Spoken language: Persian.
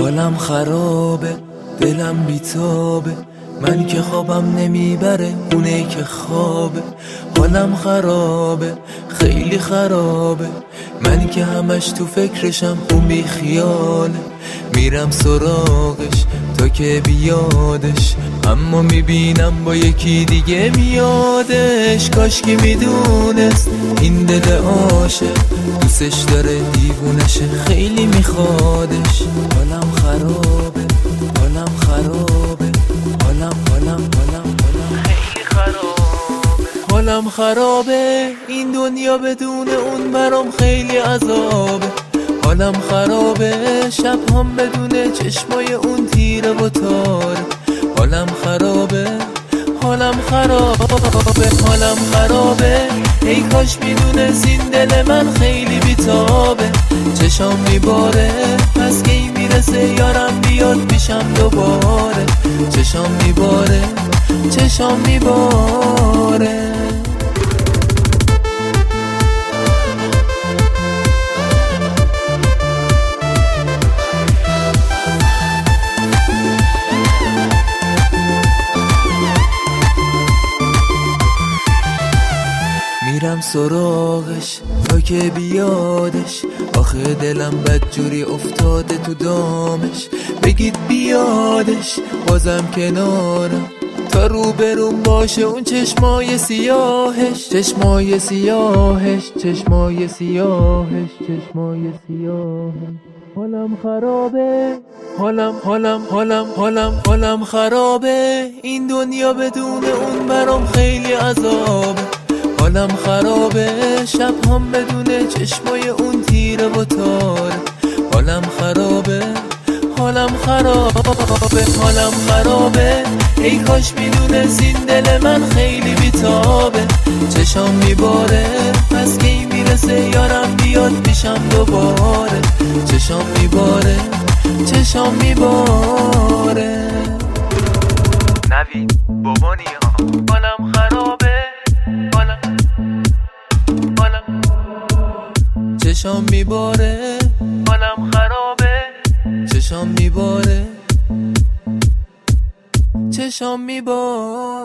حالم خرابه، دلم بیتابه، من که خوابم نمیبره اونه که خوابه. حالم خرابه، خیلی خرابه، من که همش تو فکرشم اون بی خیاله. میرم سراغش تا که بیادش، اما میبینم با یکی دیگه میادش. کاش که میدونست این دل عاشق دوستش داره دیوونشه، خیلی میخوادش. حالم خرابه، حالم خرابه، حالم خیلی خرابه. حالم خرابه، این دنیا بدون اون برام خیلی عذابه. حالم خرابه، شب هم بدون چشمای اون تیره و تاره. حالم خرابه، حالم خرابه، حالم خرابه، ای کاش میدونست این دل من خیلی بیتابه. چشام میباره پس کی میرسه یارم بیاد پیشم دوباره. چشام میباره، چشام میباره. میرم سراغش تا که بیادش، آخه دلم بدجوری افتاده تو دامش. بگید بیادش بازم کنارم، تا روبروم باشه اون چشمای سیاهش. چشمای سیاهش، چشمای سیاهش، چشمای سیاهش. حالم خرابه، حالم خرابه، این دنیا بدون اون برام خیلی عذابه. حالم خرابه، شب هم بدون چشمای اون تیره و تاره. حالم خرابه، حالم خرابه، حالم خرابه، ای کاش میدونست این دل من خیلی بیتابه. چشام میباره پس کی میرسه یارم بیاد پیشم دوباره. چشام میباره، چشام میباره. نوید بابانی ها. حالم خرابه، چشام میباره. حالم خرابه، چشام میباره، چشام میباره.